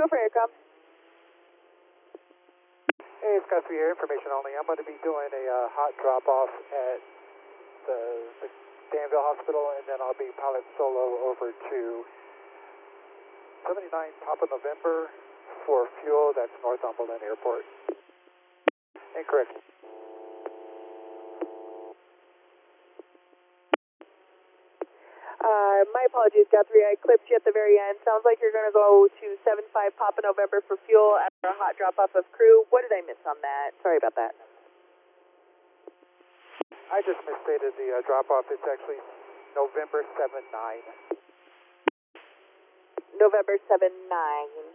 go for aircom. Hey, it's Gus here, information only. I'm going to be doing a hot drop-off at the Danville Hospital, and then I'll be pilot solo over to 79 Papa November for fuel. That's Northumberland Airport. Incorrect. My apologies, Guthrie. I clipped you at the very end. Sounds like you're going to go to 75 Papa November for fuel after a hot drop-off of crew. What did I miss on that? Sorry about that. I just misstated the drop-off. It's actually November 7-9. November 7-9.